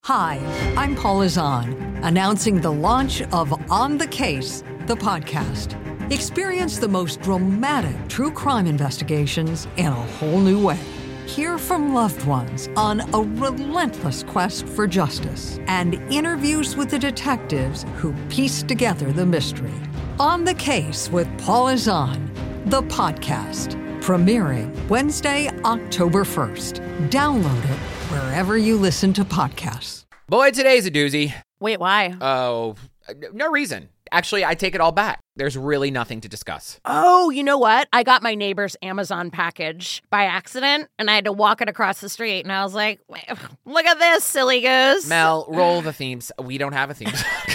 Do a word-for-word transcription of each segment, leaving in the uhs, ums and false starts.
Hi, I'm Paula Zahn, announcing the launch of On the Case, the podcast. Experience the most dramatic true crime investigations in a whole new way. Hear from loved ones on a relentless quest for justice and interviews with the detectives who piece together the mystery. On the Case with Paula Zahn, the podcast, premiering Wednesday, October first. Download it wherever you listen to podcasts. Boy, today's a doozy. Wait, why? Oh, no reason. Actually, I take it all back. There's really nothing to discuss. Oh, you know what? I got my neighbor's Amazon package by accident, and I had to walk it across the street, and I was like, look at this, silly goose. Mel, roll the themes. We don't have a theme song.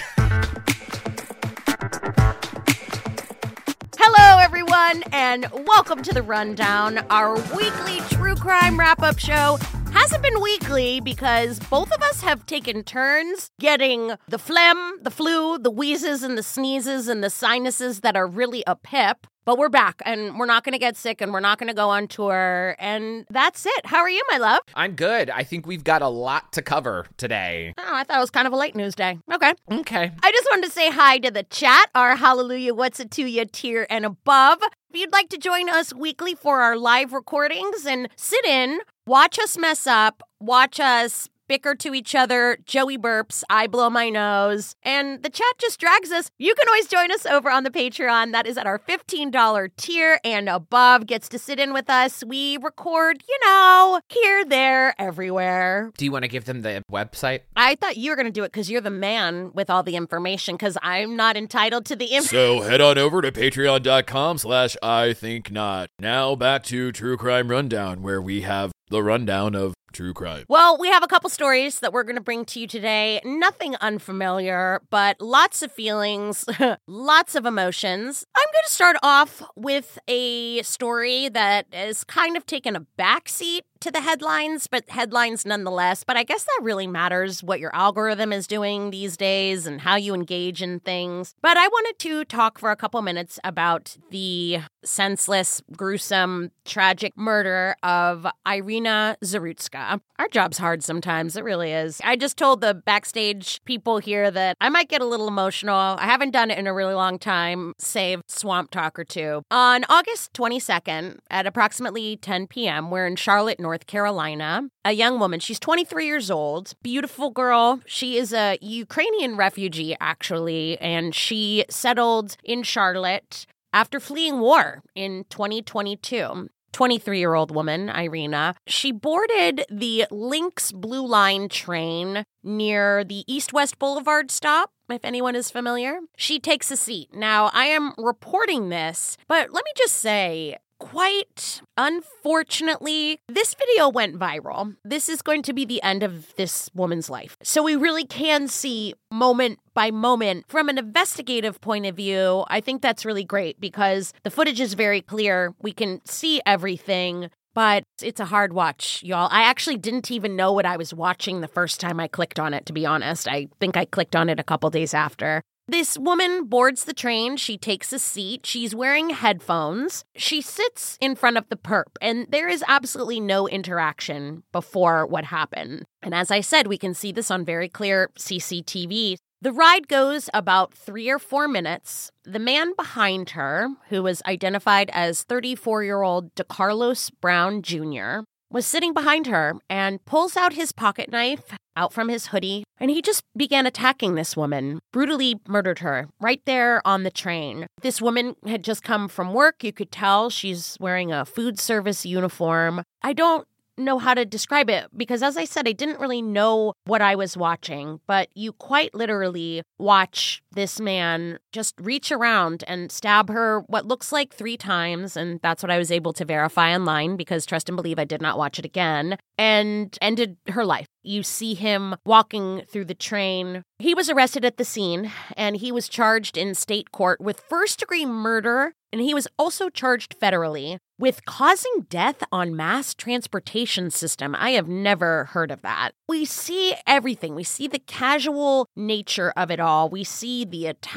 Hello, everyone, and welcome to The Rundown, our weekly true crime wrap-up show. Hasn't been weekly because both of us have taken turns getting the phlegm, the flu, the wheezes, and the sneezes, and the sinuses that are really a pip. But we're back, and we're not going to get sick, and we're not going to go on tour, and that's it. How are you, my love? I'm good. I think we've got a lot to cover today. Oh, I thought it was kind of a late news day. Okay. Okay. I just wanted to say hi to the chat, our Hallelujah What's It To Ya tier and above. If you'd like to join us weekly for our live recordings and sit in, watch us mess up, watch us bicker to each other, Joey burps, I blow my nose, and the chat just drags us. You can always join us over on the Patreon. That is at our fifteen dollars tier and above. Gets to sit in with us. We record, you know, here, there, everywhere. Do you want to give them the website? I thought you were going to do it because you're the man with all the information, because I'm not entitled to the information. So head on over to patreon.com slash I think not. Now back to True Crime Rundown, where we have the rundown of true crime. Well, we have a couple stories that we're going to bring to you today. Nothing unfamiliar, but lots of feelings, lots of emotions. I'm going to start off with a story that has kind of taken a backseat to the headlines, but headlines nonetheless. But I guess that really matters what your algorithm is doing these days and how you engage in things. But I wanted to talk for a couple minutes about the senseless, gruesome, tragic murder of Irina Zarutska. Our job's hard sometimes. It really is. I just told the backstage people here that I might get a little emotional. I haven't done it in a really long time, save Swamp Talk or two. On August twenty-second at approximately ten p.m., we're in Charlotte, North Carolina. A young woman, she's twenty-three years old, beautiful girl. She is a Ukrainian refugee, actually, and she settled in Charlotte after fleeing war in twenty twenty-two. twenty-three-year-old woman, Irina, she boarded the Lynx Blue Line train near the East-West Boulevard stop, if anyone is familiar. She takes a seat. Now, I am reporting this, but let me just say, quite unfortunately, this video went viral. This is going to be the end of this woman's life. So we really can see moment by moment from an investigative point of view. I think that's really great because the footage is very clear. We can see everything, but it's a hard watch, y'all. I actually didn't even know what I was watching the first time I clicked on it, to be honest. I think I clicked on it a couple days after. This woman boards the train. She takes a seat. She's wearing headphones. She sits in front of the perp, and there is absolutely no interaction before what happened. And as I said, we can see this on very clear C C T V. The ride goes about three or four minutes. The man behind her, who was identified as thirty-four-year-old DeCarlos Brown Junior, was sitting behind her and pulls out his pocket knife out from his hoodie, and he just began attacking this woman, brutally murdered her right there on the train. This woman had just come from work. You could tell she's wearing a food service uniform. I don't know how to describe it because, as I said, I didn't really know what I was watching, but you quite literally watch this man just reach around and stab her what looks like three times, and that's what I was able to verify online because, trust and believe, I did not watch it again, and ended her life. You see him walking through the train. He was arrested at the scene, and he was charged in state court with first-degree murder, and he was also charged federally with causing death on mass transportation system. I have never heard of that. We see everything. We see the casual nature of it all. We see the attack.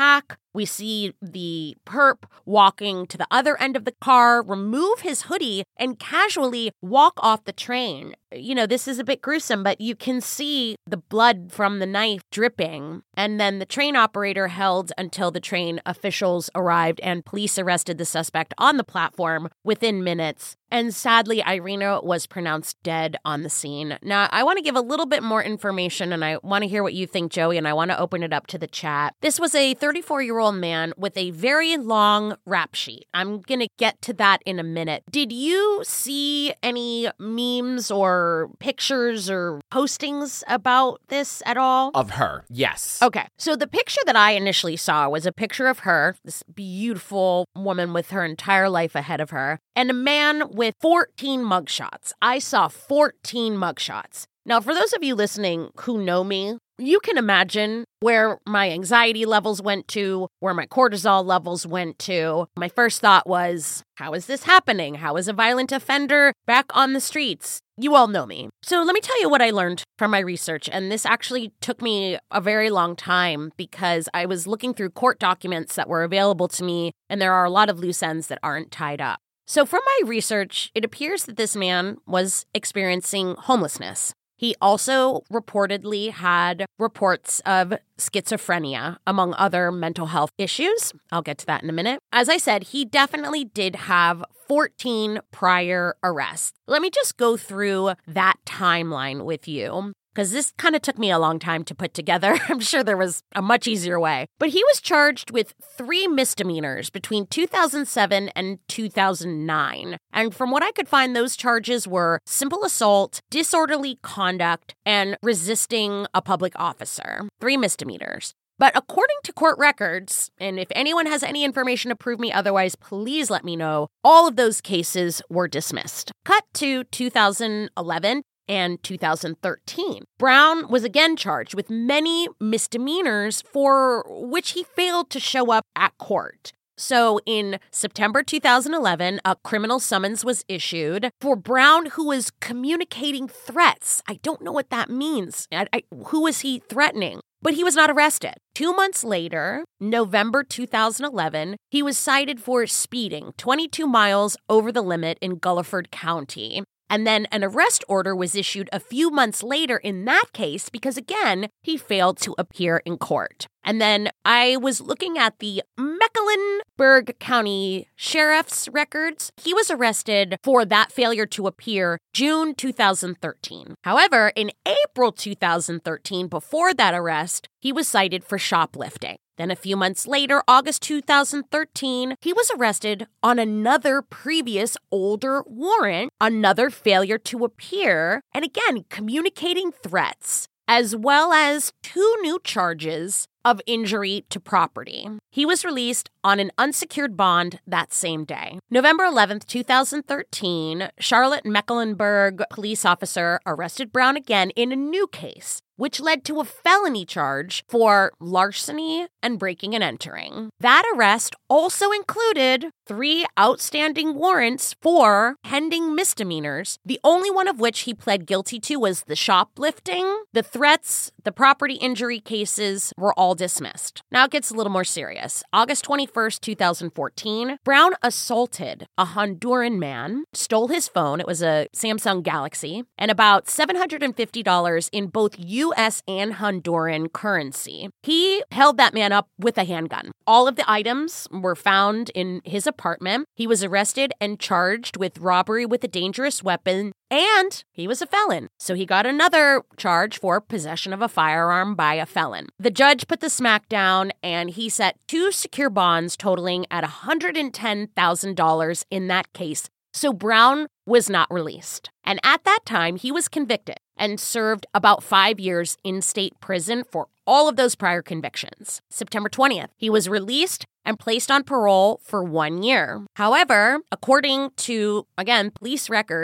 We see the perp walking to the other end of the car, remove his hoodie, and casually walk off the train. You know, this is a bit gruesome, but you can see the blood from the knife dripping. And then the train operator held until the train officials arrived and police arrested the suspect on the platform within minutes. And sadly, Irina was pronounced dead on the scene. Now, I want to give a little bit more information, and I want to hear what you think, Joey, and I want to open it up to the chat. This was a thirty-four-year-old man with a very long rap sheet. I'm going to get to that in a minute. Did you see any memes or pictures or postings about this at all? Of her, yes. Okay, so the picture that I initially saw was a picture of her, this beautiful woman with her entire life ahead of her, and a man with fourteen mugshots. I saw fourteen mugshots. Now, for those of you listening who know me, you can imagine where my anxiety levels went to, where my cortisol levels went to. My first thought was, how is this happening? How is a violent offender back on the streets? You all know me. So let me tell you what I learned from my research. And this actually took me a very long time because I was looking through court documents that were available to me, and there are a lot of loose ends that aren't tied up. So from my research, it appears that this man was experiencing homelessness. He also reportedly had reports of schizophrenia, among other mental health issues. I'll get to that in a minute. As I said, he definitely did have fourteen prior arrests. Let me just go through that timeline with you, because this kind of took me a long time to put together. I'm sure there was a much easier way. But he was charged with three misdemeanors between two thousand seven and two thousand nine. And from what I could find, those charges were simple assault, disorderly conduct, and resisting a public officer. Three misdemeanors. But according to court records, and if anyone has any information to prove me otherwise, please let me know, all of those cases were dismissed. Cut to two thousand eleven. And two thousand thirteen. Brown was again charged with many misdemeanors for which he failed to show up at court. So in September two thousand eleven, a criminal summons was issued for Brown, who was communicating threats. I don't know what that means. I, I, who was he threatening? But he was not arrested. Two months later, November two thousand eleven, he was cited for speeding twenty-two miles over the limit in Gulliford County. And then an arrest order was issued a few months later in that case because, again, he failed to appear in court. And then I was looking at the Mecklenburg County Sheriff's records. He was arrested for that failure to appear June two thousand thirteen. However, in April two thousand thirteen, before that arrest, he was cited for shoplifting. Then a few months later, August two thousand thirteen, he was arrested on another previous older warrant, another failure to appear, and again, communicating threats, as well as two new charges of injury to property. He was released on an unsecured bond that same day. November eleventh, two thousand thirteen, Charlotte Mecklenburg police officer arrested Brown again in a new case, which led to a felony charge for larceny and breaking and entering. That arrest also included three outstanding warrants for pending misdemeanors, the only one of which he pled guilty to was the shoplifting. The threats, the property injury cases were all dismissed. Now it gets a little more serious. August twenty-first, two thousand fourteen, Brown assaulted a Honduran man, stole his phone, it was a Samsung Galaxy, and about seven hundred fifty dollars in both U S and Honduran currency. He held that man up with a handgun. All of the items were found in his apartment. He was arrested and charged with robbery with a dangerous weapon, and he was a felon. So he got another charge for possession of a firearm by a felon. The judge put the smack down, and he set two secure bonds totaling at one hundred ten thousand dollars in that case. So Brown was not released. And at that time, he was convicted and served about five years in state prison for all of those prior convictions. September twentieth, he was released and placed on parole for one year. However, according to, again, police records,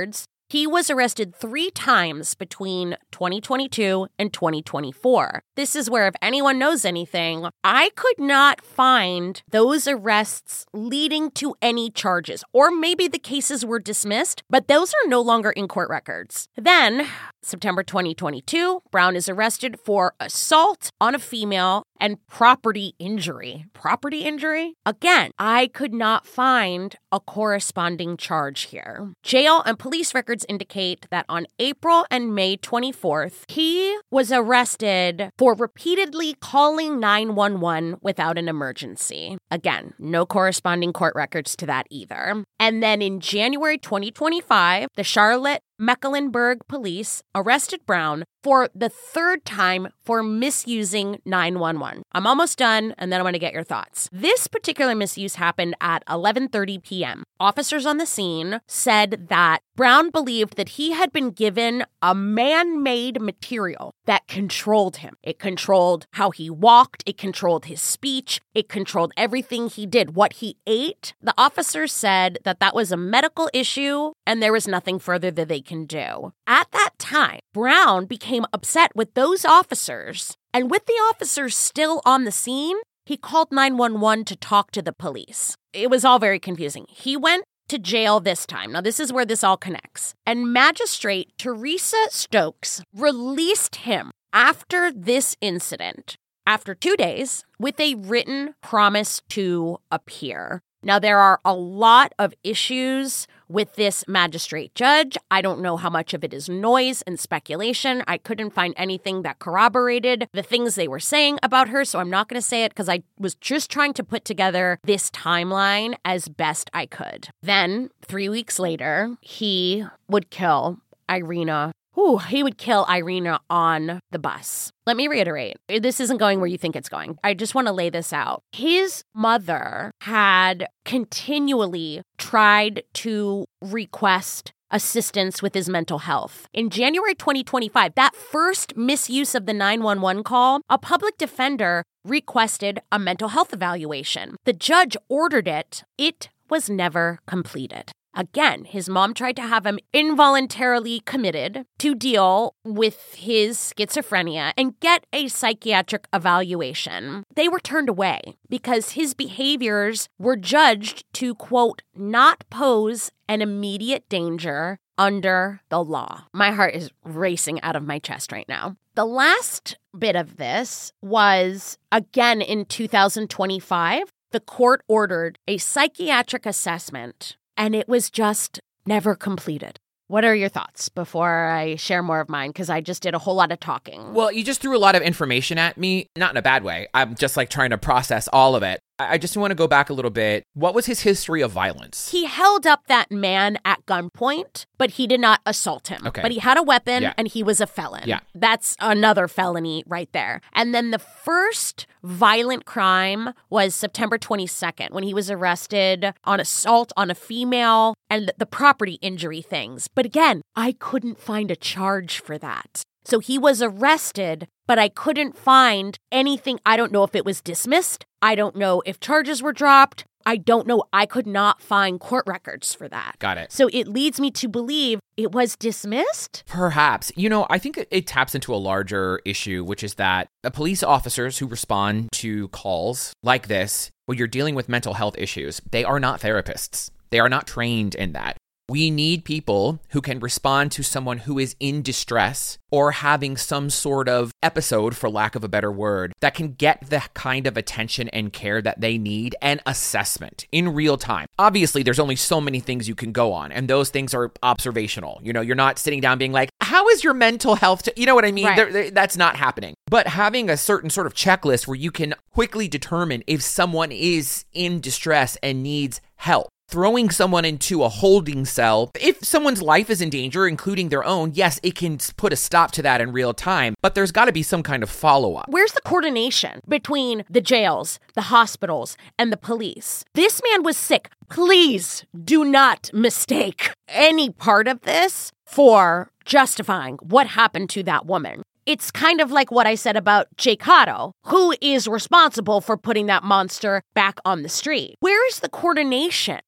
He was arrested three times between twenty twenty-two and twenty twenty-four. This is where, if anyone knows anything, I could not find those arrests leading to any charges. Or maybe the cases were dismissed, but those are no longer in court records. Then, September twenty twenty-two, Brown is arrested for assault on a female and property injury. Property injury? Again, I could not find a corresponding charge here. Jail and police records indicate that on April and May twenty-fourth, he was arrested for repeatedly calling nine one one without an emergency. Again, no corresponding court records to that either. And then in January twenty twenty-five, the Charlotte Mecklenburg police arrested Brown for the third time for misusing nine one one. I'm almost done, and then I want to get your thoughts. This particular misuse happened at eleven thirty p.m. Officers on the scene said that Brown believed that he had been given a man-made material that controlled him. It controlled how he walked, it controlled his speech, it controlled everything he did, what he ate. The officers said that that was a medical issue, and there was nothing further that they can do. At that time, Brown became upset with those officers, and with the officers still on the scene, he called nine one one to talk to the police. It was all very confusing. He went to jail this time. Now, this is where this all connects. And Magistrate Teresa Stokes released him after this incident, after two days, with a written promise to appear. Now, there are a lot of issues with this magistrate judge. I don't know how much of it is noise and speculation. I couldn't find anything that corroborated the things they were saying about her, so I'm not going to say it because I was just trying to put together this timeline as best I could. Then, three weeks later, he would kill Irina. Ooh, he would kill Irina on the bus. Let me reiterate, this isn't going where you think it's going. I just want to lay this out. His mother had continually tried to request assistance with his mental health. In January twenty twenty-five, that first misuse of the nine one one call, a public defender requested a mental health evaluation. The judge ordered it. It was never completed. Again, his mom tried to have him involuntarily committed to deal with his schizophrenia and get a psychiatric evaluation. They were turned away because his behaviors were judged to, quote, not pose an immediate danger under the law. My heart is racing out of my chest right now. The last bit of this was, again, in two thousand twenty-five, the court ordered a psychiatric assessment, and it was just never completed. What are your thoughts before I share more of mine? Because I just did a whole lot of talking. Well, you just threw a lot of information at me, not in a bad way. I'm just like trying to process all of it. I just want to go back a little bit. What was his history of violence? He held up that man at gunpoint, but he did not assault him. Okay. But he had a weapon, Yeah. and he was a felon. Yeah. That's another felony right there. And then the first violent crime was September twenty-second, when he was arrested on assault on a female and the property injury things. But again, I couldn't find a charge for that. So he was arrested, but I couldn't find anything. I don't know if it was dismissed. I don't know if charges were dropped. I don't know. I could not find court records for that. Got it. So it leads me to believe it was dismissed. Perhaps. You know, I think it, it taps into a larger issue, which is that the police officers who respond to calls like this, when you're dealing with mental health issues, they are not therapists. They are not trained in that. We need people who can respond to someone who is in distress or having some sort of episode, for lack of a better word, that can get the kind of attention and care that they need and assessment in real time. Obviously, there's only so many things you can go on, and those things are observational. You know, you're not sitting down being like, how is your mental health? To-? You know what I mean? Right. There, there, that's not happening. But having a certain sort of checklist where you can quickly determine if someone is in distress and needs help. Throwing someone into a holding cell, if someone's life is in danger, including their own, yes, it can put a stop to that in real time, but there's got to be some kind of follow-up. Where's the coordination between the jails, the hospitals, and the police? This man was sick. Please do not mistake any part of this for justifying what happened to that woman. It's kind of like what I said about Jake Cotto, who is responsible for putting that monster back on the street. Where is the coordination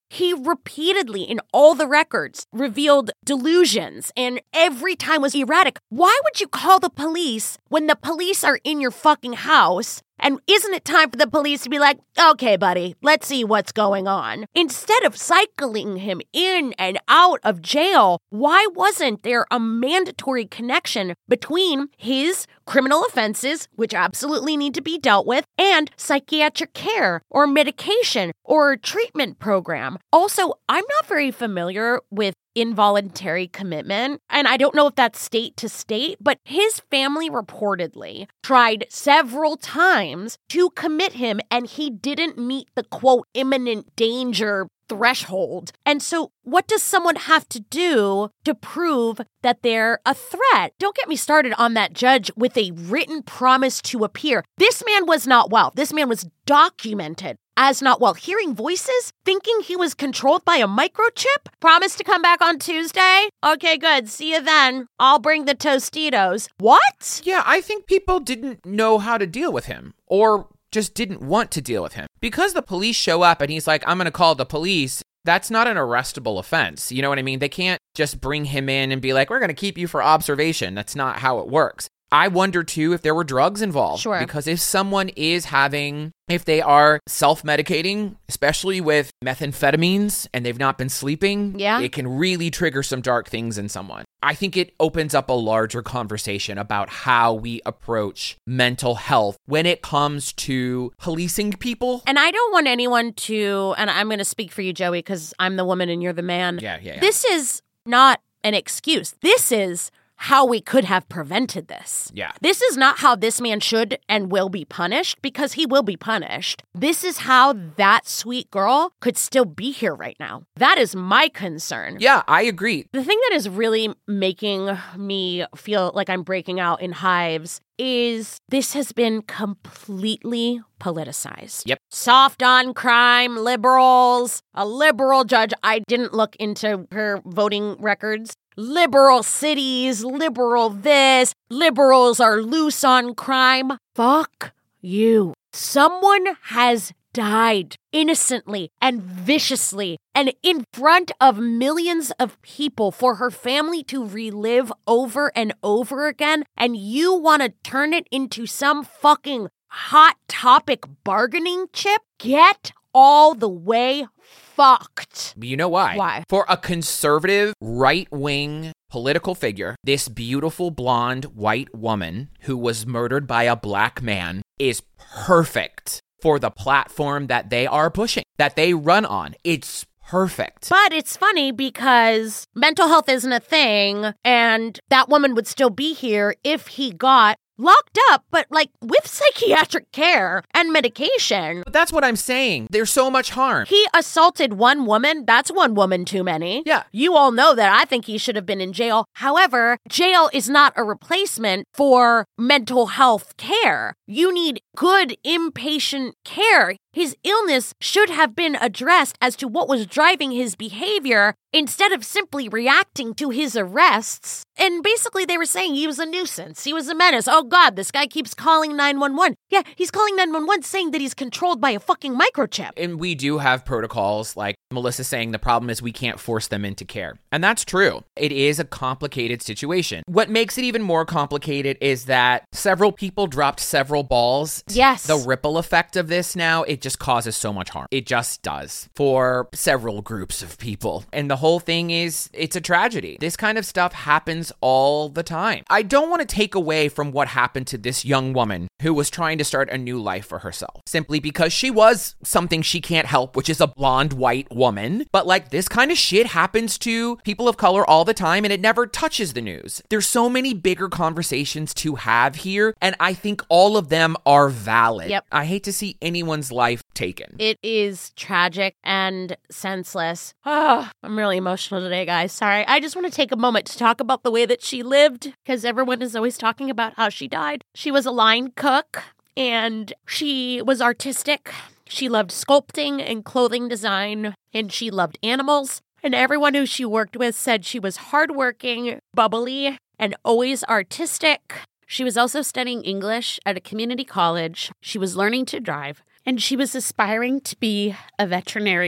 He repeatedly, in all the records, revealed delusions and every time was erratic. Why would you call the police when the police are in your fucking house? And isn't it time for the police to be like, okay, buddy, let's see what's going on? Instead of cycling him in and out of jail, why wasn't there a mandatory connection between his criminal offenses, which absolutely need to be dealt with, and psychiatric care or medication or treatment program? Also, I'm not very familiar with involuntary commitment, and I don't know if that's state to state, but his family reportedly tried several times to commit him, and he didn't meet the, quote, imminent danger threshold. And so what does someone have to do to prove that they're a threat? Don't get me started on that judge with a written promise to appear. This man was not well. This man was documented as not well. Hearing voices, thinking he was controlled by a microchip, promised to come back on Tuesday. Okay, good. See you then. I'll bring the Tostitos. What? Yeah, I think people didn't know how to deal with him, or just didn't want to deal with him. Because the police show up and he's like, I'm going to call the police, that's not an arrestable offense. You know what I mean? They can't just bring him in and be like, we're going to keep you for observation. That's not how it works. I wonder, too, if there were drugs involved. Sure. Because if someone is having, if they are self-medicating, especially with methamphetamines, and they've not been sleeping, yeah. it can really trigger some dark things in someone. I think it opens up a larger conversation about how we approach mental health when it comes to policing people. And I don't want anyone to, and I'm going to speak for you, Joey, because I'm the woman and you're the man. Yeah, yeah, yeah. This is not an excuse. This is how we could have prevented this. Yeah. This is not how this man should and will be punished, because he will be punished. This is how that sweet girl could still be here right now. That is my concern. Yeah, I agree. The thing that is really making me feel like I'm breaking out in hives is this has been completely politicized. Yep. Soft on crime, liberals, a liberal judge. I didn't look into her voting records. Liberal cities, liberal this, liberals are loose on crime. Fuck you. Someone has died innocently and viciously and in front of millions of people for her family to relive over and over again, and you want to turn it into some fucking hot topic bargaining chip? Get all the way fucked. You know why? Why? For a conservative, right-wing political figure, this beautiful blonde white woman who was murdered by a black man is perfect for the platform that they are pushing, that they run on. It's perfect. But it's funny because mental health isn't a thing, and that woman would still be here if he got locked up, but like with psychiatric care and medication. But that's what I'm saying. There's so much harm. He assaulted one woman. That's one woman too many. Yeah. You all know that I think he should have been in jail. However, jail is not a replacement for mental health care. You need good inpatient care. His illness should have been addressed as to what was driving his behavior instead of simply reacting to his arrests. And basically they were saying he was a nuisance. He was a menace. Oh God, this guy keeps calling nine one one. Yeah, he's calling nine one one saying that he's controlled by a fucking microchip. And we do have protocols, like Melissa saying the problem is we can't force them into care. And that's true. It is a complicated situation. What makes it even more complicated is that several people dropped several balls. Yes. The ripple effect of this now, it just causes so much harm. It just does for several groups of people. And the whole thing is, it's a tragedy. This kind of stuff happens all the time. I don't want to take away from what happened to this young woman who was trying to start a new life for herself, simply because she was something she can't help, which is a blonde white woman. But like, this kind of shit happens to people of color all the time, and it never touches the news. There's so many bigger conversations to have here, and I think all of them are valid. Yep. I hate to see anyone's life taken. It is tragic and senseless. Oh, I'm really emotional today, guys. Sorry. I just want to take a moment to talk about the way that she lived, because everyone is always talking about how she died. She was a line cook, and she was artistic. She loved sculpting and clothing design, and she loved animals. And everyone who she worked with said she was hardworking, bubbly, and always artistic. She was also studying English at a community college. She was learning to drive, and she was aspiring to be a veterinary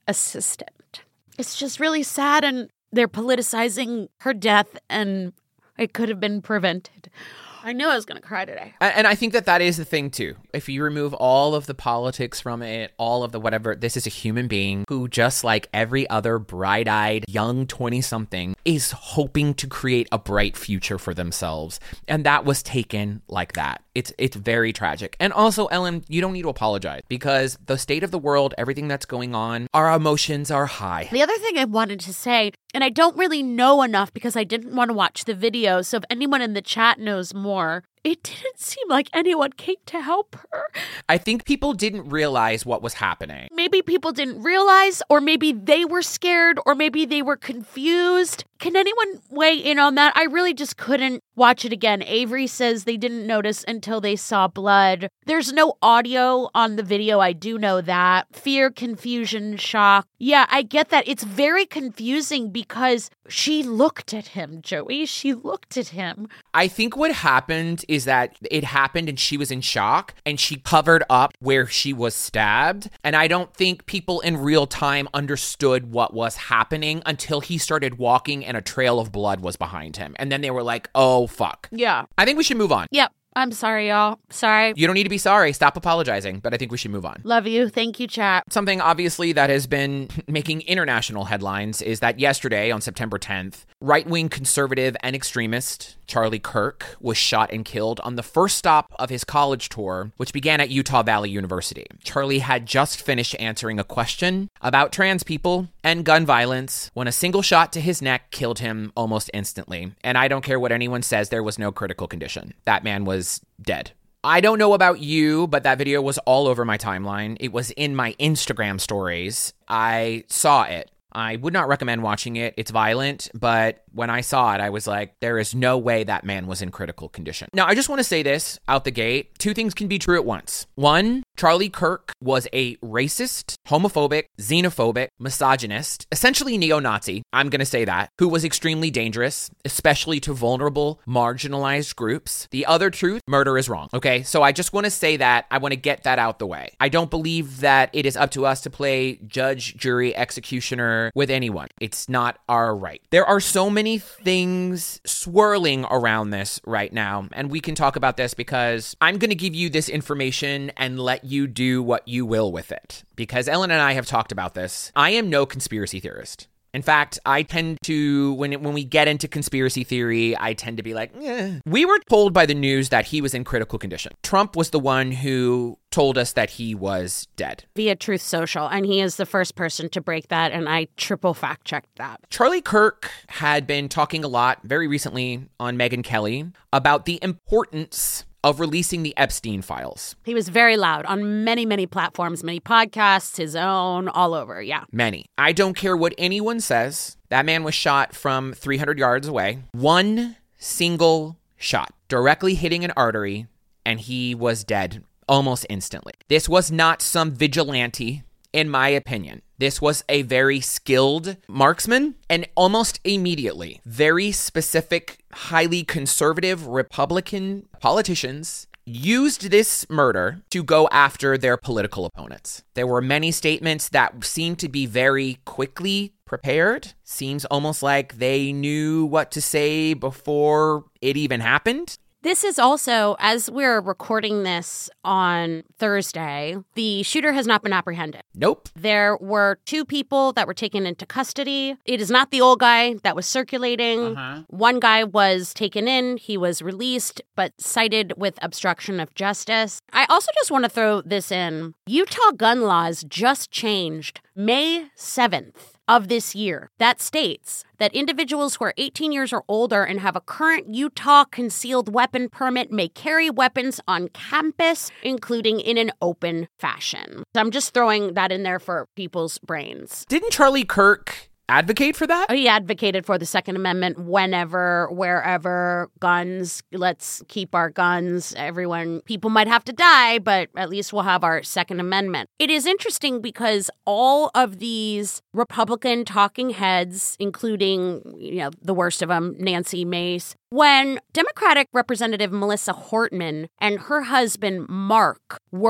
assistant. It's just really sad, and they're politicizing her death, and it could have been prevented. I knew I was going to cry today. And I think that that is the thing, too. If you remove all of the politics from it, all of the whatever, this is a human being who, just like every other bright-eyed young twenty-something, is hoping to create a bright future for themselves. And that was taken like that. It's it's very tragic. And also, Ellen, you don't need to apologize because the state of the world, everything that's going on, our emotions are high. The other thing I wanted to say, and I don't really know enough because I didn't want to watch the video, so if anyone in the chat knows more, it didn't seem like anyone came to help her. I think people didn't realize what was happening. Maybe people didn't realize, or maybe they were scared, or maybe they were confused. Can anyone weigh in on that? I really just couldn't watch it again. Avery says they didn't notice until they saw blood. There's no audio on the video. I do know that. Fear, confusion, shock. Yeah, I get that. It's very confusing because she looked at him, Joey. She looked at him. I think what happened is that it happened and she was in shock and she covered up where she was stabbed. And I don't think people in real time understood what was happening until he started walking and a trail of blood was behind him. And then they were like, oh, fuck. Yeah. I think we should move on. Yep. I'm sorry, y'all. Sorry. You don't need to be sorry. Stop apologizing. But I think we should move on. Love you. Thank you, chat. Something obviously that has been making international headlines is that yesterday on September tenth, right-wing conservative and extremist Charlie Kirk was shot and killed on the first stop of his college tour, which began at Utah Valley University. Charlie had just finished answering a question about trans people and gun violence when a single shot to his neck killed him almost instantly. And I don't care what anyone says, there was no critical condition. That man was dead. I don't know about you, but that video was all over my timeline. It was in my Instagram stories. I saw it. I would not recommend watching it. It's violent, but when I saw it, I was like, there is no way that man was in critical condition. Now, I just want to say this out the gate. Two things can be true at once. One, Charlie Kirk was a racist, homophobic, xenophobic, misogynist, essentially neo-Nazi, I'm going to say that, who was extremely dangerous, especially to vulnerable, marginalized groups. The other truth, murder is wrong, okay? So I just want to say that. I want to get that out the way. I don't believe that it is up to us to play judge, jury, executioner with anyone. It's not our right. There are so many things swirling around this right now, and we can talk about this because I'm going to give you this information and let you do what you will with it. Because Ellen and I have talked about this. I am no conspiracy theorist. In fact, I tend to, when when we get into conspiracy theory, I tend to be like, eh. We were told by the news that he was in critical condition. Trump was the one who told us that he was dead. Via Truth Social, and he is the first person to break that, and I triple fact-checked that. Charlie Kirk had been talking a lot very recently on Megyn Kelly about the importance of releasing the Epstein files. He was very loud on many, many platforms, many podcasts, his own, all over, yeah. Many. I don't care what anyone says. That man was shot from three hundred yards away. One single shot, directly hitting an artery, and he was dead almost instantly. This was not some vigilante, in my opinion. This was a very skilled marksman, and almost immediately, very specific, highly conservative Republican politicians used this murder to go after their political opponents. There were many statements that seemed to be very quickly prepared. Seems almost like they knew what to say before it even happened. This is also, as we're recording this on Thursday, the shooter has not been apprehended. Nope. There were two people that were taken into custody. It is not the old guy that was circulating. Uh-huh. One guy was taken in. He was released, but cited with obstruction of justice. I also just want to throw this in. Utah gun laws just changed May seventh. Of this year that states that individuals who are eighteen years or older and have a current Utah concealed weapon permit may carry weapons on campus, including in an open fashion. So I'm just throwing that in there for people's brains. Didn't Charlie Kirk advocate for that? He advocated for the Second Amendment whenever, wherever, guns. Let's keep our guns. Everyone, people might have to die, but at least we'll have our Second Amendment. It is interesting because all of these Republican talking heads, including, you know, the worst of them, Nancy Mace, when Democratic Representative Melissa Hortman and her husband, Mark, were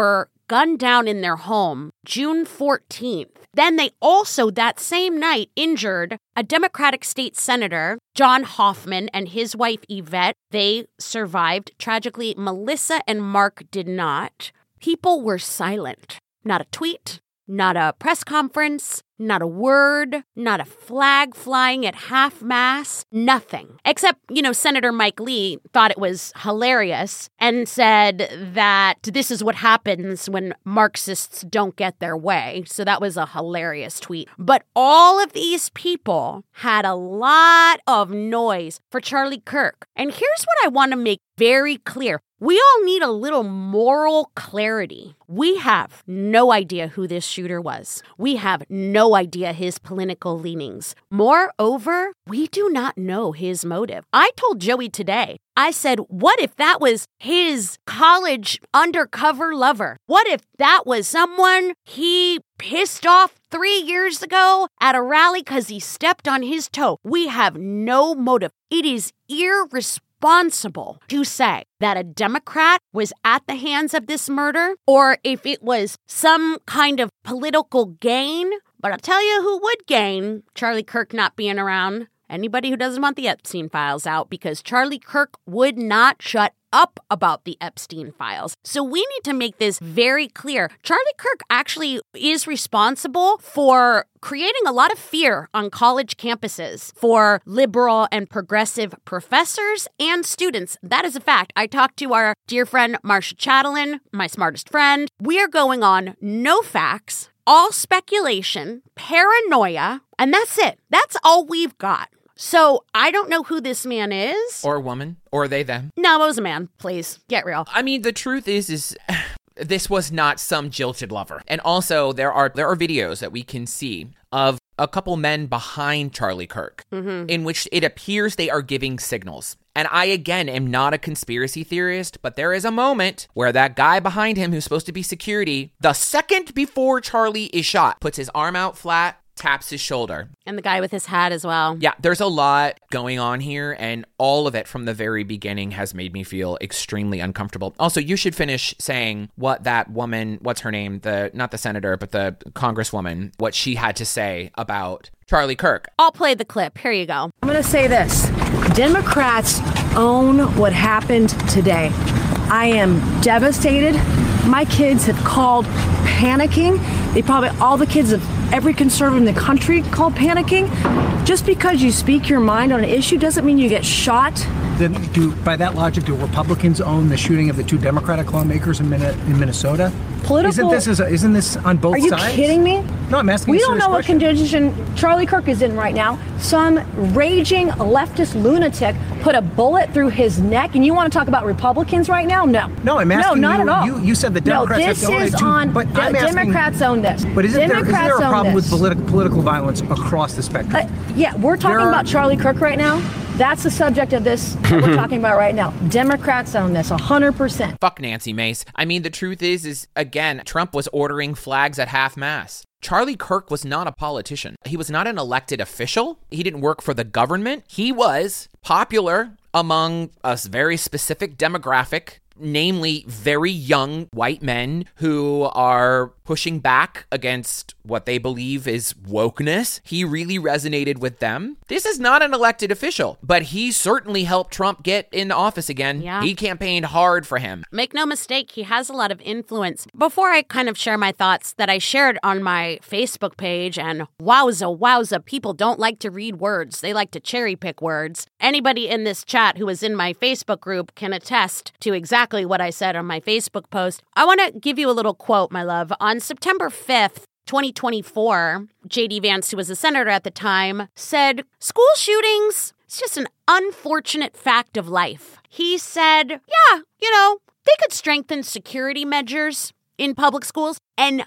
gunned down in their home June fourteenth. Then they also, that same night, injured a Democratic state senator, John Hoffman, and his wife, Yvette. They survived. Tragically, Melissa and Mark did not. People were silent. Not a tweet, not a press conference, not a word, not a flag flying at half-mast, nothing. Except, you know, Senator Mike Lee thought it was hilarious and said that this is what happens when Marxists don't get their way. So that was a hilarious tweet. But all of these people had a lot of noise for Charlie Kirk. And here's what I want to make very clear. We all need a little moral clarity. We have no idea who this shooter was. We have no idea his political leanings. Moreover, we do not know his motive. I told Joey today, I said, what if that was his college undercover lover? What if that was someone he pissed off three years ago at a rally because he stepped on his toe? We have no motive. It is irresponsible. Responsible to say that a Democrat was at the hands of this murder, or if it was some kind of political gain. But I'll tell you who would gain Charlie Kirk not being around. Anybody who doesn't want the Epstein files out, because Charlie Kirk would not shut up about the Epstein files. So we need to make this very clear. Charlie Kirk actually is responsible for creating a lot of fear on college campuses for liberal and progressive professors and students. That is a fact. I talked to our dear friend Marsha Chatelain, my smartest friend. We are going on no facts, all speculation, paranoia, and that's it. That's all we've got. So I don't know who this man is. Or woman. Or they, them. No, it was a man. Please, get real. I mean, the truth is, is this was not some jilted lover. And also, there are there are videos that we can see of a couple men behind Charlie Kirk, mm-hmm. in which it appears they are giving signals. And I, again, am not a conspiracy theorist, but there is a moment where that guy behind him who's supposed to be security, the second before Charlie is shot, puts his arm out flat, taps his shoulder. And the guy with his hat as well. Yeah, there's a lot going on here, and all of it from the very beginning has made me feel extremely uncomfortable. Also, you should finish saying what that woman, what's her name, the not the senator, but the congresswoman, what she had to say about Charlie Kirk. I'll play the clip. Here you go. I'm going to say this. Democrats own what happened today. I am devastated. My kids have called panicking. They probably, all the kids of every conservative in the country call panicking. Just because you speak your mind on an issue doesn't mean you get shot. Then do, by that logic, do Republicans own the shooting of the two Democratic lawmakers in, Min- in Minnesota? Political, isn't this is a, isn't this on both sides? Are you sides? kidding me? No, I'm asking. We a don't know question. what condition Charlie Kirk is in right now. Some raging leftist lunatic put a bullet through his neck, and you want to talk about Republicans right now? No. No, I'm asking no, not you. at all. You, you said the Democrats no, this have is to, on. but The I'm asking, Democrats own this. But isn't there, isn't there a problem with this. politi- political violence across the spectrum? Uh, yeah, we're talking There about are- Charlie Kirk right now. That's the subject of this that we're talking about right now. Democrats own this, one hundred percent. Fuck Nancy Mace. I mean, the truth is, is again, Trump was ordering flags at half-mast. Charlie Kirk was not a politician. He was not an elected official. He didn't work for the government. He was popular among a very specific demographic, namely very young white men who are pushing back against what they believe is wokeness. He really resonated with them. This is not an elected official, but he certainly helped Trump get in office again. Yeah. He campaigned hard for him. Make no mistake, he has a lot of influence. Before I kind of share my thoughts that I shared on my Facebook page, and wowza, wowza, people don't like to read words. They like to cherry pick words. Anybody in this chat who is in my Facebook group can attest to exactly what I said on my Facebook post. I want to give you a little quote, my love. On September fifth, twenty twenty-four, J D Vance, who was a senator at the time, said, school shootings, it's just an unfortunate fact of life. He said, yeah, you know, they could strengthen security measures in public schools. An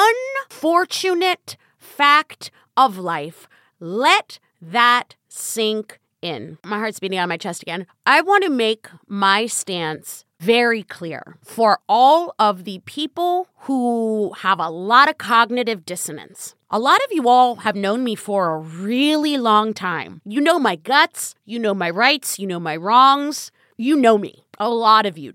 unfortunate fact of life. Let that sink in. My heart's beating on my chest again. I want to make my stance very clear for all of the people who have a lot of cognitive dissonance. A lot of you all have known me for a really long time. You know my guts, you know my rights, you know my wrongs. You know me. A lot of you do.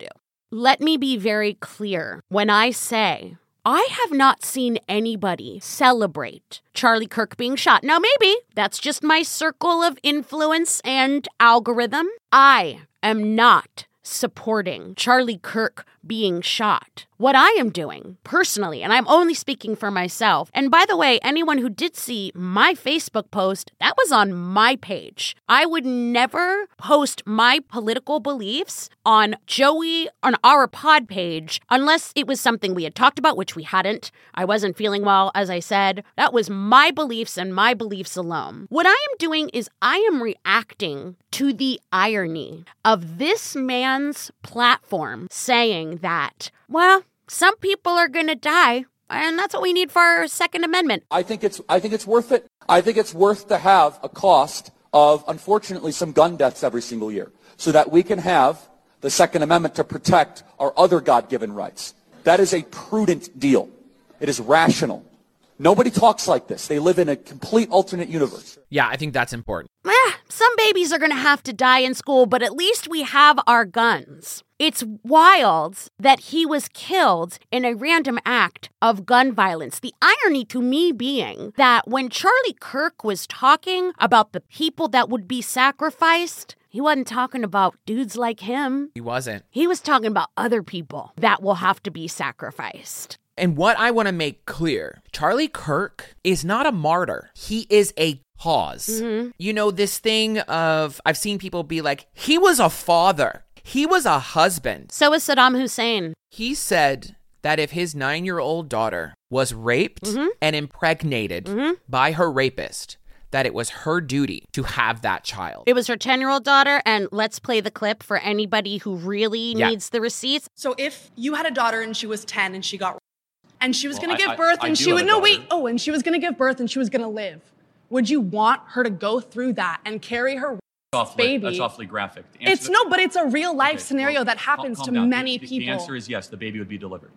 Let me be very clear when I say I have not seen anybody celebrate Charlie Kirk being shot. Now, maybe that's just my circle of influence and algorithm. I am not supporting Charlie Kirk being shot. What I am doing personally, and I'm only speaking for myself, and by the way, anyone who did see my Facebook post, that was on my page. I would never post my political beliefs on Joey, on our pod page, unless it was something we had talked about, which we hadn't. I wasn't feeling well, as I said. That was my beliefs and my beliefs alone. What I am doing is I am reacting to the irony of this man's platform saying that, well, some people are going to die, and that's what we need for our Second Amendment. I think it's I think it's worth it. I think it's worth to have a cost of, unfortunately, some gun deaths every single year so that we can have the Second Amendment to protect our other God-given rights. That is a prudent deal. It is rational. Nobody talks like this. They live in a complete alternate universe. Yeah, I think that's important. Eh, some babies are going to have to die in school, but at least we have our guns. It's wild that he was killed in a random act of gun violence. The irony to me being that when Charlie Kirk was talking about the people that would be sacrificed, he wasn't talking about dudes like him. He wasn't. He was talking about other people that will have to be sacrificed. And what I want to make clear, Charlie Kirk is not a martyr. He is a cause. Mm-hmm. You know, this thing of, I've seen people be like, he was a father. He was a husband. So was Saddam Hussein. He said that if his nine-year-old daughter was raped mm-hmm. and impregnated mm-hmm. by her rapist, that it was her duty to have that child. It was her ten-year-old daughter, and let's play the clip for anybody who really yeah. needs the receipts. So if you had a daughter and she was ten and she got raped, and she was well, going to give I, birth I, and I she would, no, daughter. wait, oh, and she was going to give birth and she was going to live. Would you want her to go through that and carry her awfully, baby? That's awfully graphic. It's the, no, but it's a real life okay, scenario well, that happens calm, to calm down. many the, people. The answer is yes, the baby would be delivered.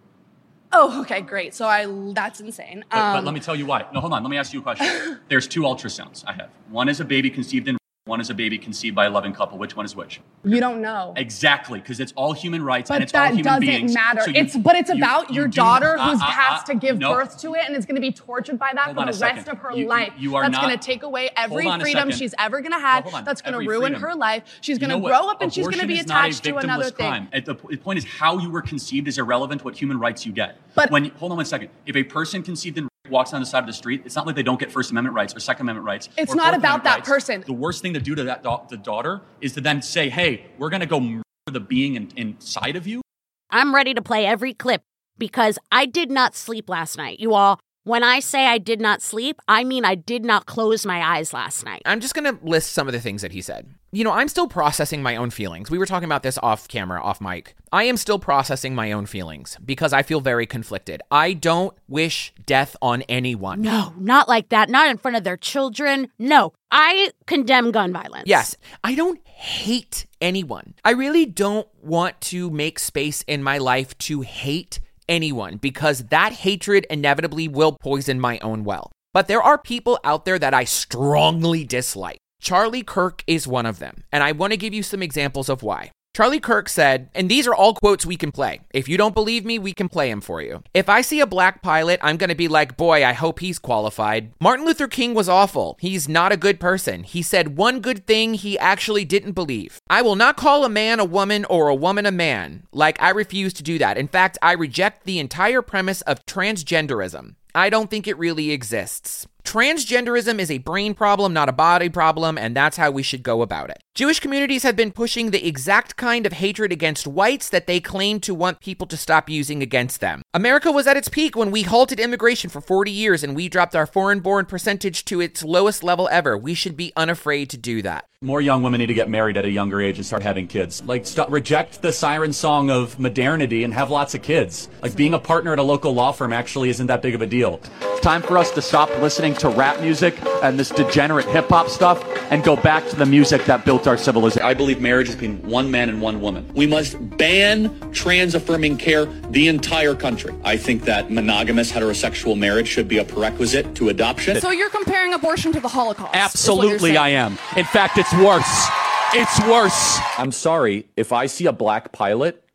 Oh, okay, great. So I, that's insane. But, um, but let me tell you why. No, hold on. Let me ask you a question. There's two ultrasounds I have. One is a baby conceived in one is a baby conceived by a loving couple. Which one is which? You don't know. Exactly, because it's all human rights but and it's all human beings. But that doesn't matter. So you, it's but it's you, about you, your you daughter do, who uh, uh, has uh, to give no. birth to it and is going to be tortured by that Hold for the rest second. of her you, life. You, you are That's not, going to take away every freedom second. she's ever going to have. Well, That's going to every ruin freedom. her life. She's going to you know grow what? up and she's going to be Abortion is not a attached to another crime. thing. The, the point is how you were conceived is irrelevant to what human rights you get. But when hold on one second. If a person conceived in walks down the side of the street, it's not like they don't get First Amendment rights or Second Amendment rights. It's or not Fourth about Amendment that rights. person. The worst thing to do to that da- the daughter is to then say, hey, we're going to go murder the being in, inside of you. I'm ready to play every clip because I did not sleep last night. You all, when I say I did not sleep, I mean I did not close my eyes last night. I'm just going to list some of the things that he said. You know, I'm still processing my own feelings. We were talking about this off camera, off mic. I am still processing my own feelings because I feel very conflicted. I don't wish death on anyone. No, not like that. Not in front of their children. No, I condemn gun violence. Yes, I don't hate anyone. I really don't want to make space in my life to hate anyone because that hatred inevitably will poison my own well. But there are people out there that I strongly dislike. Charlie Kirk is one of them, and I want to give you some examples of why. Charlie Kirk said, and these are all quotes we can play. If you don't believe me, we can play them for you. If I see a black pilot, I'm going to be like, boy, I hope he's qualified. Martin Luther King was awful. He's not a good person. He said one good thing he actually didn't believe. I will not call a man a woman or a woman a man. Like, I refuse to do that. In fact, I reject the entire premise of transgenderism. I don't think it really exists. Transgenderism is a brain problem, not a body problem, and that's how we should go about it. Jewish communities have been pushing the exact kind of hatred against whites that they claim to want people to stop using against them. America was at its peak when we halted immigration for forty years and we dropped our foreign-born percentage to its lowest level ever. We should be unafraid to do that. More young women need to get married at a younger age and start having kids. Like, stop, reject the siren song of modernity and have lots of kids. Like, being a partner at a local law firm actually isn't that big of a deal. It's time for us to stop listening to rap music and this degenerate hip-hop stuff and go back to the music that built our civilization. I believe marriage is between one man and one woman. We must ban trans-affirming care the entire country. I think that monogamous heterosexual marriage should be a prerequisite to adoption. So you're comparing abortion to the Holocaust? Absolutely I am. In fact, it's worse. It's worse. I'm sorry. If I see a black pilot,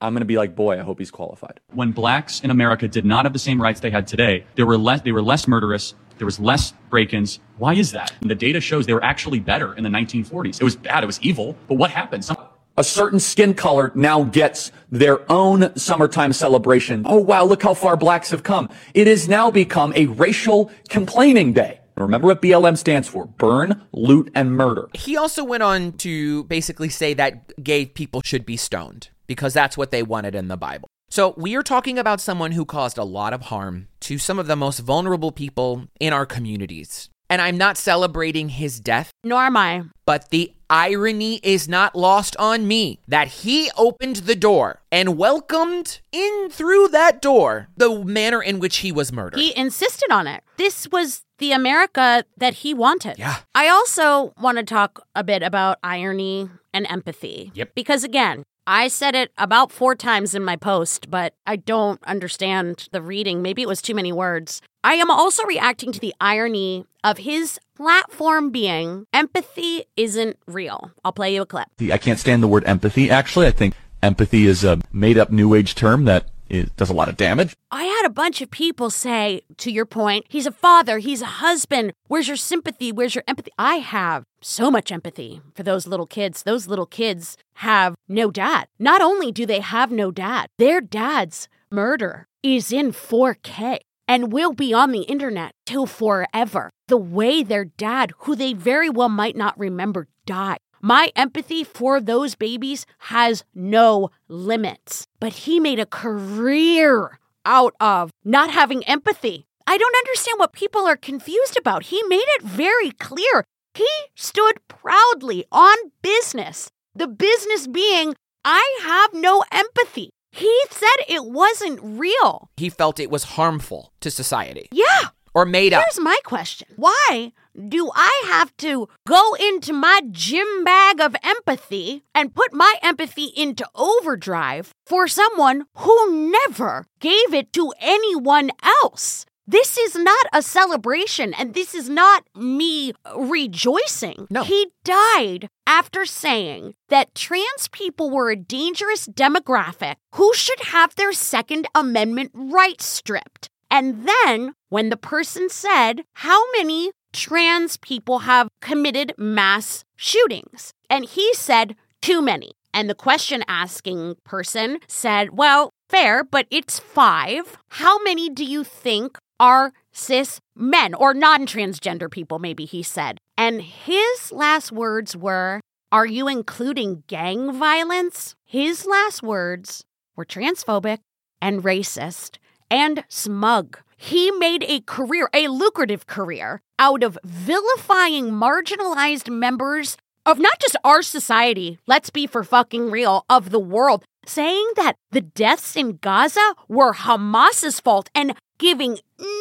I'm going to be like, boy, I hope he's qualified. When blacks in America did not have the same rights they had today, there were less, they were less murderous. There was less break-ins. Why is that? And the data shows they were actually better in the nineteen forties. It was bad. It was evil. But what happened? Some- a certain skin color now gets their own summertime celebration. Oh, wow, look how far blacks have come. It has now become a racial complaining day. Remember what B L M stands for: burn, loot, and murder. He also went on to basically say that gay people should be stoned because that's what they wanted in the Bible. So we are talking about someone who caused a lot of harm to some of the most vulnerable people in our communities. And I'm not celebrating his death. Nor am I. But the irony is not lost on me that he opened the door and welcomed in through that door the manner in which he was murdered. He insisted on it. This was the America that he wanted. Yeah. I also want to talk a bit about irony and empathy. Yep. Because again, I said it about four times in my post, but I don't understand the reading. Maybe it was too many words. I am also reacting to the irony of his platform being empathy isn't real. I'll play you a clip. I can't stand the word empathy, actually. I think empathy is a made-up New Age term that it does a lot of damage. I had a bunch of people say, to your point, he's a father, he's a husband. Where's your sympathy? Where's your empathy? I have so much empathy for those little kids. Those little kids have no dad. Not only do they have no dad, their dad's murder is in four K and will be on the internet till forever. The way their dad, who they very well might not remember, died. My empathy for those babies has no limits. But he made a career out of not having empathy. I don't understand what people are confused about. He made it very clear. He stood proudly on business. The business being, I have no empathy. He said it wasn't real. He felt it was harmful to society. Yeah. Or made up. Here's my question. Why do I have to go into my gym bag of empathy and put my empathy into overdrive for someone who never gave it to anyone else? This is not a celebration, and this is not me rejoicing. No. He died after saying that trans people were a dangerous demographic who should have their Second Amendment rights stripped. And then, when the person said, how many trans people have committed mass shootings? And he said, too many. And the question-asking person said, well, fair, but it's five. How many do you think are cis men or non-transgender people, maybe he said? And his last words were, are you including gang violence? His last words were transphobic and racist and smug. He made a career, a lucrative career, out of vilifying marginalized members of not just our society, let's be for fucking real, of the world, saying that the deaths in Gaza were Hamas's fault and giving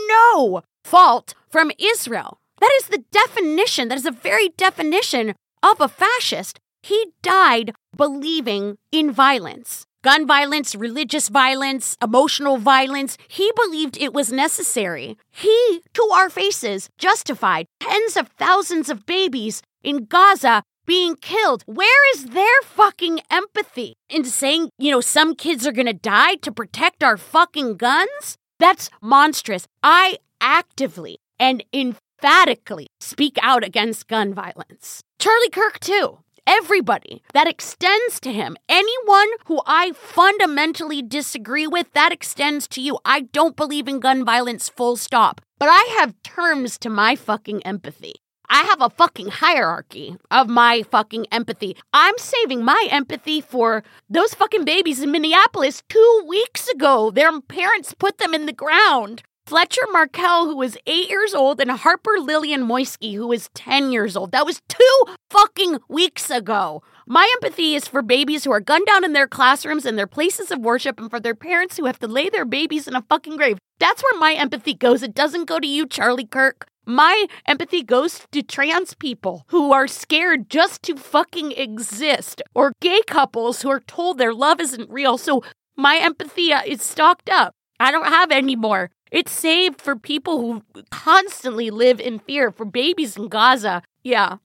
no fault from Israel. That is the definition, that is the very definition of a fascist. He died believing in violence. Gun violence, religious violence, emotional violence. He believed it was necessary. He, to our faces, justified tens of thousands of babies in Gaza being killed. Where is their fucking empathy in saying, you know, some kids are gonna die to protect our fucking guns? That's monstrous. I actively and emphatically speak out against gun violence. Charlie Kirk, too. Everybody that extends to him, anyone who I fundamentally disagree with, that extends to you. I don't believe in gun violence, full stop. But I have terms to my fucking empathy. I have a fucking hierarchy of my fucking empathy. I'm saving my empathy for those fucking babies in Minneapolis two weeks ago. Their parents put them in the ground. Fletcher Markell, who was eight years old, and Harper Lillian Moisky, who was ten years old. That was two fucking weeks ago. My empathy is for babies who are gunned down in their classrooms and their places of worship, and for their parents who have to lay their babies in a fucking grave. That's where my empathy goes. It doesn't go to you, Charlie Kirk. My empathy goes to trans people who are scared just to fucking exist, or gay couples who are told their love isn't real. So my empathy is stocked up. I don't have any more. It's saved for people who constantly live in fear, for babies in Gaza. Yeah,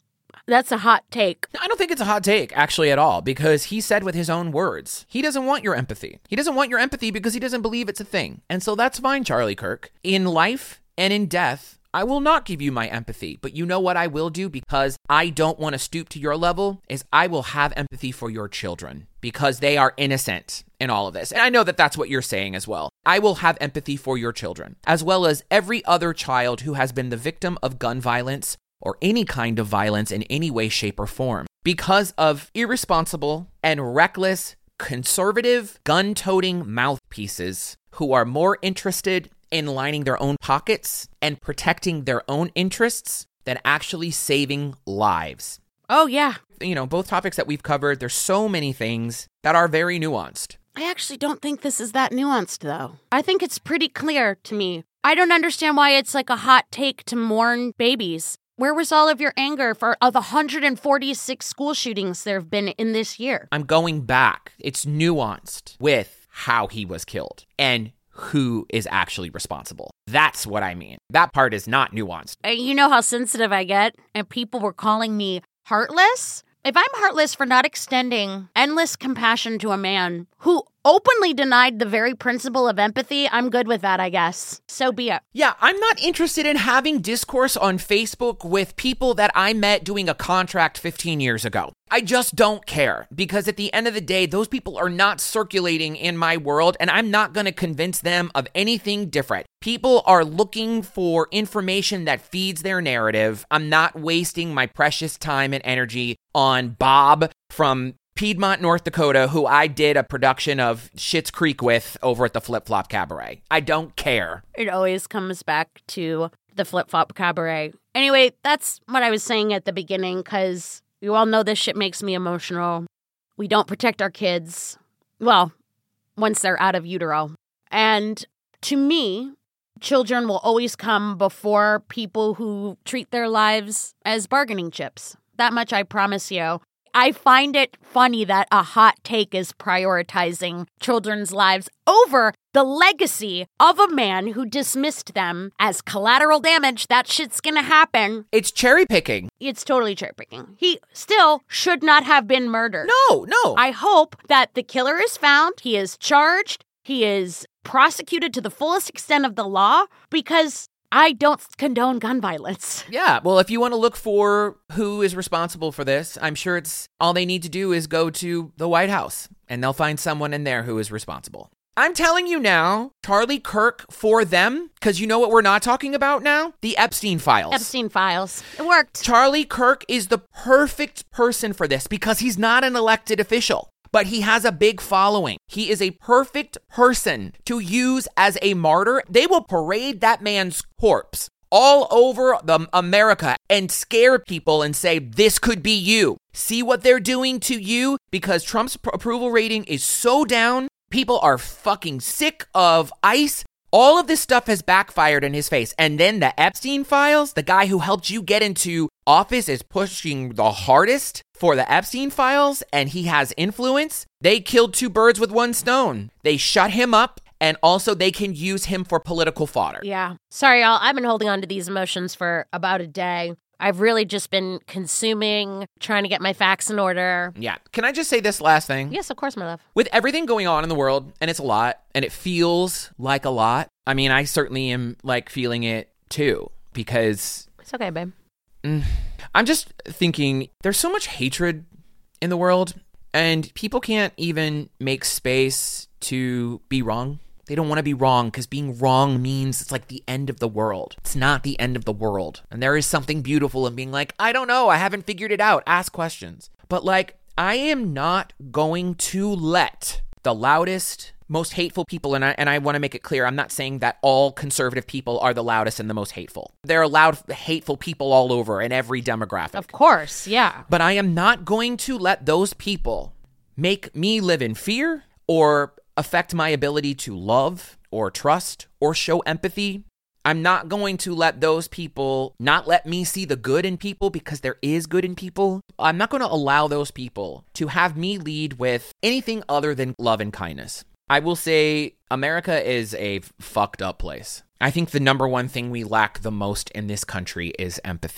That's a hot take. I don't think it's a hot take, actually, at all, because he said with his own words, he doesn't want your empathy. He doesn't want your empathy because he doesn't believe it's a thing. And so that's fine, Charlie Kirk. In life and in death, I will not give you my empathy, but you know what I will do because I don't want to stoop to your level is I will have empathy for your children because they are innocent in all of this. And I know that that's what you're saying as well. I will have empathy for your children, as well as every other child who has been the victim of gun violence or any kind of violence in any way, shape, or form because of irresponsible and reckless, conservative, gun-toting mouthpieces who are more interested in lining their own pockets and protecting their own interests than actually saving lives. Oh, yeah. You know, both topics that we've covered, there's so many things that are very nuanced. I actually don't think this is that nuanced, though. I think it's pretty clear to me. I don't understand why it's like a hot take to mourn babies. Where was all of your anger for of one hundred forty-six school shootings there have been in this year? I'm going back. It's nuanced with how he was killed and who is actually responsible. That's what I mean. That part is not nuanced. You know how sensitive I get, and people were calling me heartless? If I'm heartless for not extending endless compassion to a man who openly denied the very principle of empathy, I'm good with that, I guess. So be it. Yeah, I'm not interested in having discourse on Facebook with people that I met doing a contract fifteen years ago. I just don't care because at the end of the day, those people are not circulating in my world and I'm not going to convince them of anything different. People are looking for information that feeds their narrative. I'm not wasting my precious time and energy on Bob from Piedmont, North Dakota, who I did a production of Schitt's Creek with over at the Flip Flop Cabaret. I don't care. It always comes back to the Flip Flop Cabaret. Anyway, that's what I was saying at the beginning, because you all know this shit makes me emotional. We don't protect our kids. Well, once they're out of utero. And to me, children will always come before people who treat their lives as bargaining chips. That much I promise you. I find it funny that a hot take is prioritizing children's lives over the legacy of a man who dismissed them as collateral damage. That shit's gonna happen. It's cherry picking. It's totally cherry picking. He still should not have been murdered. No, no. I hope that the killer is found, he is charged, he is prosecuted to the fullest extent of the law, because I don't condone gun violence. Yeah, well, if you want to look for who is responsible for this, I'm sure it's all they need to do is go to the White House, and they'll find someone in there who is responsible. I'm telling you now, Charlie Kirk for them, because you know what we're not talking about now? The Epstein files. Epstein files. It worked. Charlie Kirk is the perfect person for this because he's not an elected official. But he has a big following. He is a perfect person to use as a martyr. They will parade that man's corpse all over the America and scare people and say, this could be you. See what they're doing to you? Because Trump's approval rating is so down. People are fucking sick of ICE. All of this stuff has backfired in his face. And then the Epstein files, the guy who helped you get into office is pushing the hardest for the Epstein files, and he has influence. They killed two birds with one stone. They shut him up, and also they can use him for political fodder. Yeah. Sorry, y'all. I've been holding on to these emotions for about a day. I've really just been consuming, trying to get my facts in order. Yeah. Can I just say this last thing? Yes, of course, my love. With everything going on in the world, and it's a lot, and it feels like a lot. I mean, I certainly am, like, feeling it, too, because... It's okay, babe. Mm, I'm just thinking, there's so much hatred in the world, and people can't even make space to be wrong. They don't want to be wrong because being wrong means it's like the end of the world. It's not the end of the world. And there is something beautiful in being like, I don't know, I haven't figured it out. Ask questions. But like, I am not going to let the loudest, most hateful people, and I, and I want to make it clear, I'm not saying that all conservative people are the loudest and the most hateful. There are loud, hateful people all over in every demographic. Of course, yeah. But I am not going to let those people make me live in fear or affect my ability to love or trust or show empathy. I'm not going to let those people not let me see the good in people because there is good in people. I'm not going to allow those people to have me lead with anything other than love and kindness. I will say America is a fucked up place. I think the number one thing we lack the most in this country is empathy.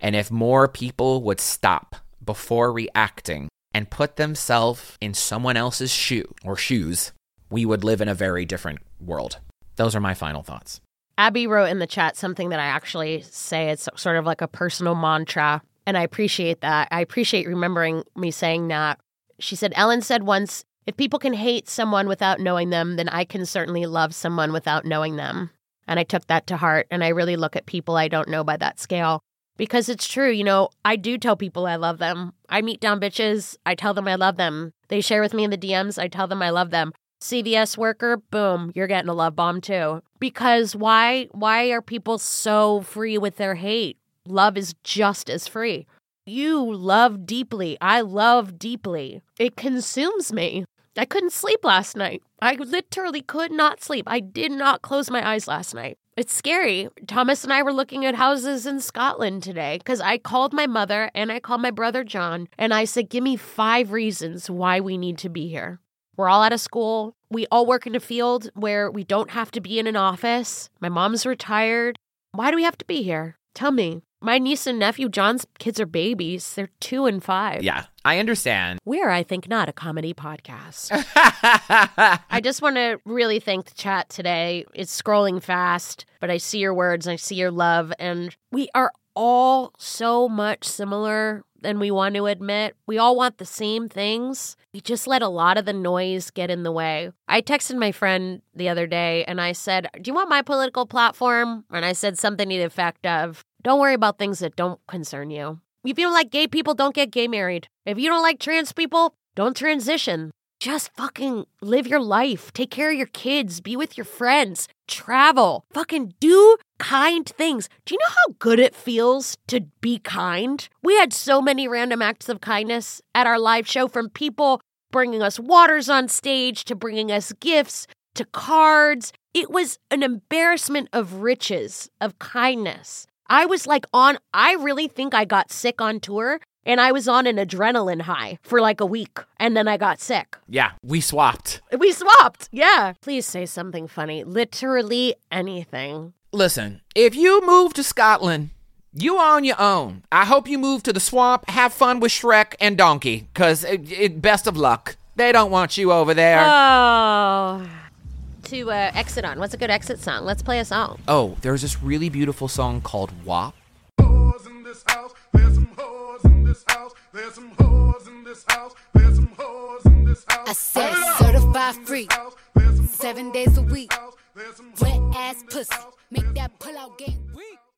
And if more people would stop before reacting and put themselves in someone else's shoe or shoes, we would live in a very different world. Those are my final thoughts. Abby wrote in the chat something that I actually say. It's sort of like a personal mantra, and I appreciate that. I appreciate remembering me saying that. She said, Ellen said once, if people can hate someone without knowing them, then I can certainly love someone without knowing them. And I took that to heart, and I really look at people I don't know by that scale. Because it's true, you know, I do tell people I love them. I meet down bitches, I tell them I love them. They share with me in the D Ms, I tell them I love them. C V S worker, boom, you're getting a love bomb too. Because why why are people so free with their hate? Love is just as free. You love deeply. I love deeply. It consumes me. I couldn't sleep last night. I literally could not sleep. I did not close my eyes last night. It's scary. Thomas and I were looking at houses in Scotland today because I called my mother and I called my brother John and I said, give me five reasons why we need to be here. We're all out of school. We all work in a field where we don't have to be in an office. My mom's retired. Why do we have to be here? Tell me. My niece and nephew, John's kids are babies. They're two and five. Yeah, I understand. We're, I think, not a comedy podcast. I just want to really thank the chat today. It's scrolling fast, but I see your words, I see your love, and we are all so much similar than we want to admit. We all want the same things. We just let a lot of the noise get in the way. I texted my friend the other day, and I said, do you want my political platform? And I said something to the effect of, don't worry about things that don't concern you. If you don't like gay people, don't get gay married. If you don't like trans people, don't transition. Just fucking live your life. Take care of your kids. Be with your friends. Travel. Fucking do kind things. Do you know how good it feels to be kind? We had so many random acts of kindness at our live show, from people bringing us waters on stage to bringing us gifts to cards. It was an embarrassment of riches, of kindness. I was like on, I really think I got sick on tour, and I was on an adrenaline high for like a week, and then I got sick. Yeah, we swapped. We swapped, yeah. Please say something funny. Literally anything. Listen, if you move to Scotland, you on your own. I hope you move to the swamp, have fun with Shrek and Donkey, because it, it, best of luck. They don't want you over there. Oh... To uh, exit on. What's a good exit song? Let's play a song. Oh, there's this really beautiful song called W A P. Whores in this house. There's some whores in this house. There's some whores in this house. There's some whores in this house. I said certified free. Seven days a week. Wet ass pussy. Make that pull out game weak.